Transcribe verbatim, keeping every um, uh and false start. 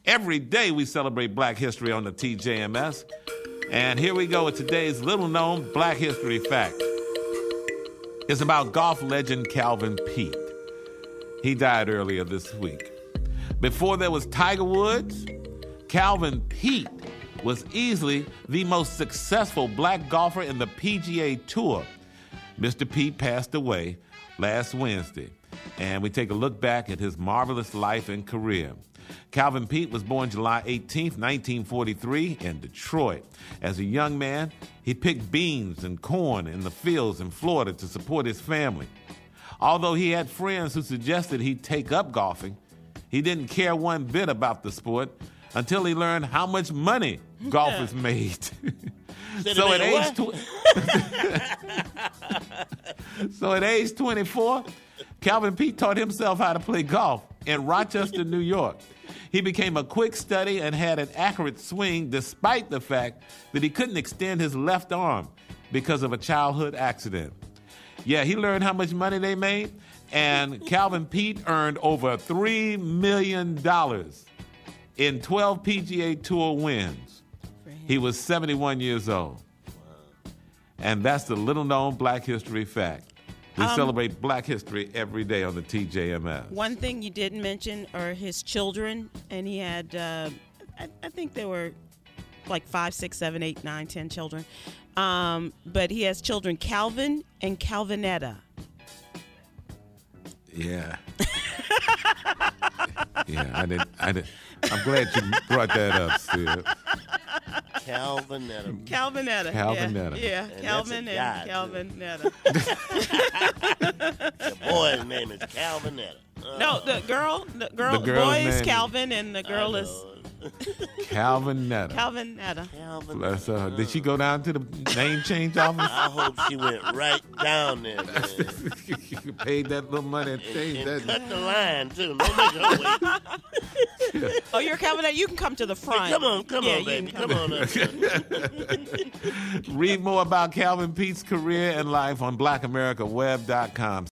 Every day we celebrate Black History on the T J M S. And here we go with today's little-known Black History fact. It's about golf legend Calvin Peete. He died earlier this week. Before there was Tiger Woods, Calvin Peete was easily the most successful black golfer in the P G A Tour. Mister Peete passed away last Wednesday, and we take a look back at his marvelous life and career. Calvin Peete was born July eighteenth, nineteen forty-three in Detroit. As a young man, he picked beans and corn in the fields in Florida to support his family. Although he had friends who suggested he take up golfing, he didn't care one bit about the sport until he learned how much money golfers made. so, at age tw- so at age twenty-four, Calvin Peete taught himself how to play golf in Rochester, New York. He became a quick study and had an accurate swing despite the fact that he couldn't extend his left arm because of a childhood accident. Yeah, he learned how much money they made, and Calvin Peete earned over three million dollars in twelve P G A Tour wins. He was seventy-one years old. And that's the little-known Black History fact. We um, celebrate Black History every day on the T J M S. One thing you didn't mention are his children, and he had, uh, I, I think there were like five, six, seven, eight, nine, ten children. Um, but he has children, Calvin and Calvinetta. Yeah. yeah, I didn't. I didn't. I'm glad you brought that up, Steve. Calvinetta. Calvinetta. Calvinetta. Yeah, yeah. And Calvin and Calvinetta. The boy's name is Calvinetta. Uh, no, the girl, the girl, the boy is name Calvin, and the girl is Calvinetta. Calvinetta. Calvin. Bless her. Did she go down to the name change office? I hope she went right down there, man. You paid that little money and changed and, and that. cut the line, too. Don't make her wait. Oh, you're Calvinetta. You can come to the front. Hey, come on, come yeah, on, baby. Come, come on up. Read more about Calvin Pete's career and life on black america web dot com.